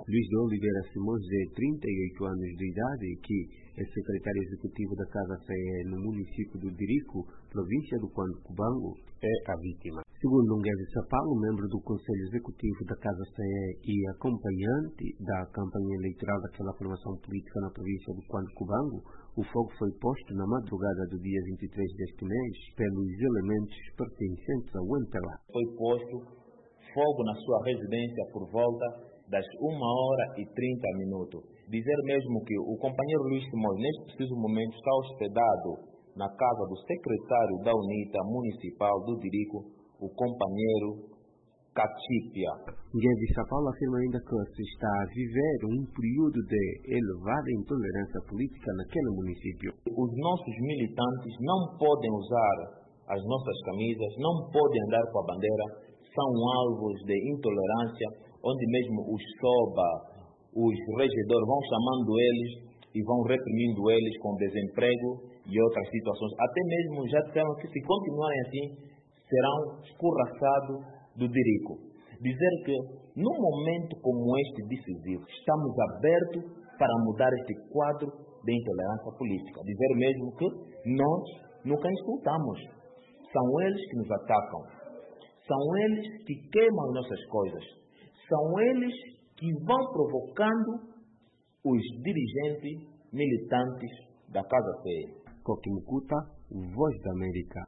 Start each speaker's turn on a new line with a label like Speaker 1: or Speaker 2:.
Speaker 1: Luís de Oliveira Simões, de 38 anos de idade, que é secretário executivo da Casa CE no município do Dirico, província do Cubango, é a vítima. Segundo Nguevi Sapalo, membro do Conselho Executivo da Casa CE e acompanhante da campanha eleitoral daquela formação política na província do Cubango, o fogo foi posto na madrugada do dia 23 deste mês pelos elementos pertencentes ao MPLA.
Speaker 2: Foi posto fogo na sua residência por volta das 1h30. Dizer mesmo que o companheiro Luís Simões, neste preciso momento, está hospedado na casa do secretário da UNITA Municipal do Dirico, o companheiro Cachipia.
Speaker 1: Nguevi Sapalo afirma ainda que se está a viver um período de elevada intolerância política naquele município.
Speaker 2: Os nossos militantes não podem usar as nossas camisas, não podem andar com a bandeira, são alvos de intolerância, onde mesmo os SOBA, os regedores vão chamando eles e vão reprimindo eles com desemprego e outras situações. Até mesmo já disseram que se continuarem assim, serão escorraçados do Dirico. Dizer que, num momento como este decisivo, estamos abertos para mudar este quadro de intolerância política. Dizer mesmo que nós nunca insultamos. São eles que nos atacam. São eles que queimam nossas coisas. São eles que vão provocando os dirigentes militantes da Casa CE.
Speaker 1: Coquimucuta, Voz da América.